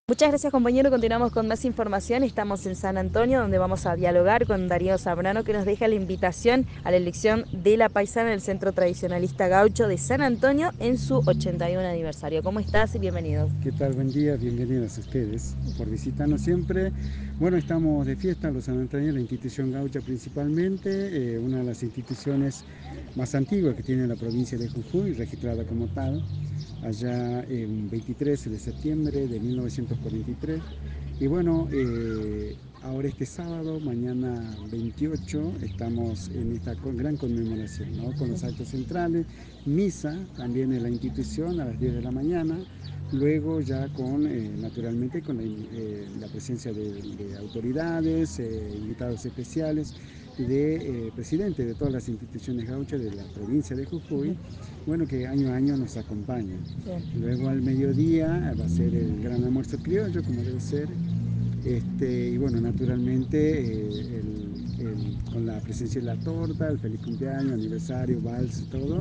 Muchas gracias, compañero. Continuamos con más información. Estamos en San Antonio, donde vamos a dialogar con Darío Zambrano, que nos deja la invitación a la elección de la paisana en el Centro Tradicionalista Gaucho de San Antonio en su 81 aniversario. ¿Cómo estás? Bienvenido. ¿Qué tal? Buen día, bienvenidos a ustedes por visitarnos siempre. Bueno, estamos de fiesta los sanantoñeros, la institución gaucha principalmente, una de las instituciones más antiguas que tiene la provincia de Jujuy, registrada como tal, allá en 23 de septiembre de 1943. Y bueno, ahora este sábado, mañana 28, estamos en esta gran conmemoración, ¿no? Con los actos centrales, misa también en la institución a las 10 de la mañana. Luego ya con, naturalmente, con la presencia de autoridades, invitados especiales, de presidentes de todas las instituciones gauchas de la provincia de Jujuy, bueno, que año a año nos acompañan. Bien. Luego al mediodía va a ser el gran almuerzo criollo, como debe ser, y bueno, naturalmente con la presencia de la torta, el feliz cumpleaños, aniversario, vals, todo,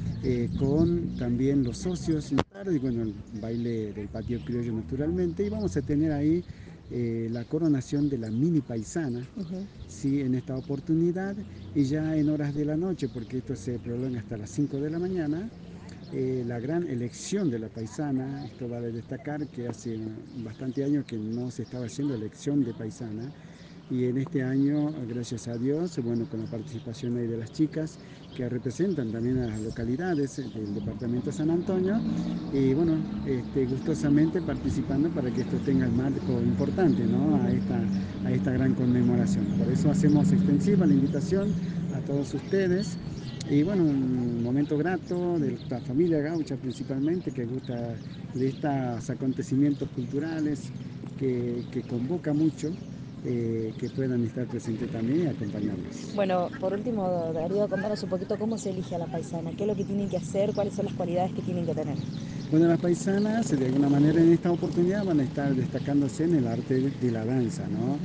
con también los socios y bueno, el baile del patio criollo naturalmente, y vamos a tener ahí la coronación de la mini paisana, sí, en esta oportunidad, y ya en horas de la noche, porque esto se prolonga hasta las 5 de la mañana, la gran elección de la paisana. Esto vale destacar que hace bastante años que no se estaba haciendo elección de paisana, y en este año, gracias a Dios, bueno, con la participación ahí de las chicas que representan también a las localidades del departamento de San Antonio, y bueno, gustosamente participando para que esto tenga el marco importante, ¿no? a esta gran conmemoración. Por eso hacemos extensiva la invitación a todos ustedes. Y bueno, un momento grato de la familia gaucha principalmente, que gusta de estos acontecimientos culturales, que convoca mucho, que puedan estar presentes también y acompañarnos. Bueno, por último, Darío, contanos un poquito cómo se elige a la paisana, qué es lo que tienen que hacer, cuáles son las cualidades que tienen que tener. Bueno, las paisanas de alguna manera en esta oportunidad van a estar destacándose en el arte de la danza, ¿no?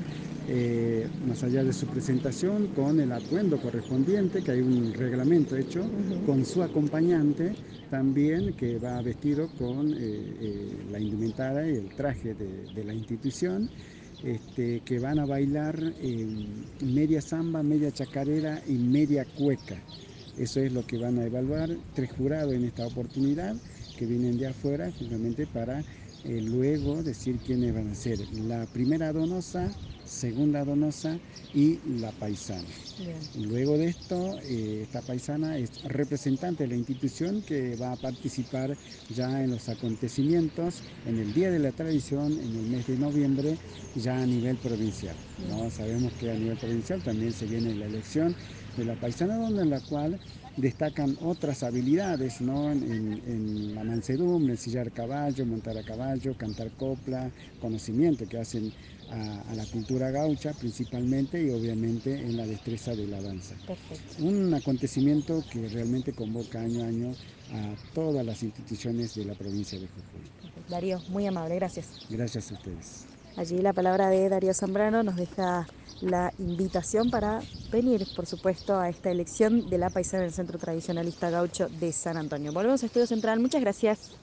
Más allá de su presentación con el atuendo correspondiente, que hay un reglamento hecho, con su acompañante también, que va vestido con la indumentaria y el traje de la institución, que van a bailar media samba, media chacarera y media cueca. Eso es lo que van a evaluar 3 jurados en esta oportunidad, que vienen de afuera justamente para luego decir quiénes van a ser la primera donosa, segunda donosa y la paisana. Bien. Luego de esto, esta paisana es representante de la institución, que va a participar ya en los acontecimientos en el Día de la Tradición en el mes de noviembre, ya a nivel provincial, ¿no? Sabemos que a nivel provincial también se viene la elección de la paisana, donde en la cual destacan otras habilidades, ¿no? En la mansedumbre, ensillar caballo, montar a caballo, cantar copla, conocimiento que hacen a la cultura gaucha principalmente, y obviamente en la destreza de la danza. Perfecto. Un acontecimiento que realmente convoca año a año a todas las instituciones de la provincia de Jujuy. Darío, muy amable, gracias. Gracias a ustedes. Allí la palabra de Darío Zambrano nos deja la invitación para venir, por supuesto, a esta elección de la paisana en el Centro Tradicionalista Gaucho de San Antonio. Volvemos a Estudio Central. Muchas gracias.